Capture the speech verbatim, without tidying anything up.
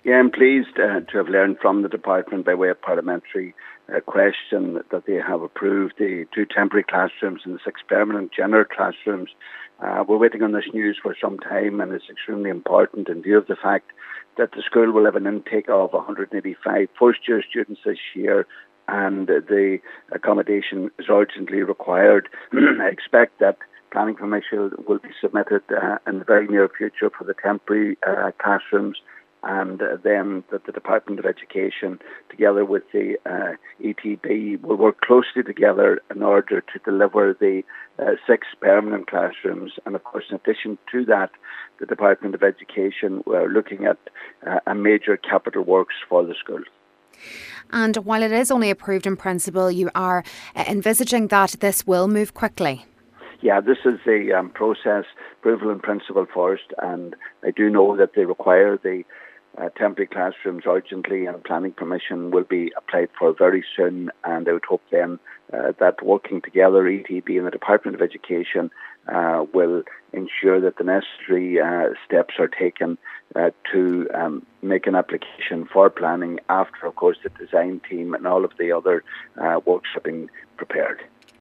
Yeah, I'm pleased uh, to have learned from the department by way of parliamentary uh, question that they have approved the two temporary classrooms and the six permanent general classrooms. Uh, we're waiting on this news for some time, and it's extremely important in view of the fact that the school will have an intake of one hundred eighty-five first-year students this year, and the accommodation is urgently required. I expect that planning permission will be submitted uh, in the very near future for the temporary uh, classrooms, and uh, then that the Department of Education, together with the uh, E T B, will work closely together in order to deliver the uh, six permanent classrooms. And of course, in addition to that, the Department of Education are looking at uh, a major capital works for the school. And while it is only approved in principle, you are uh, envisaging that this will move quickly. Yeah, this is a um, process, approval in principle first, and I do know that they require the uh, temporary classrooms urgently, and planning permission will be applied for very soon, and I would hope then uh, that working together, E T B and the Department of Education uh, will ensure that the necessary uh, steps are taken uh, to um, make an application for planning after, of course, the design team and all of the other uh, works have been prepared.